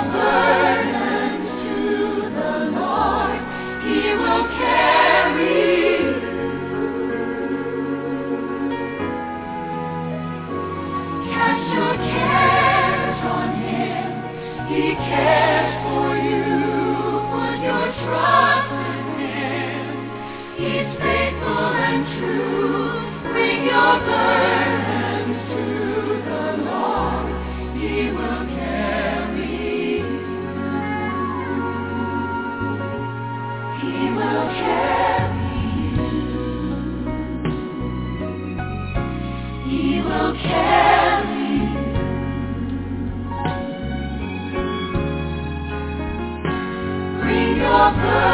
burdens to the Lord. He will carry you. Cast your cares on Him. He cares for you. Put your trust in Him. He's faithful and true. Bring your burdens to the Lord. He will carry you. He will carry you. He will carry you. Bring your burdens.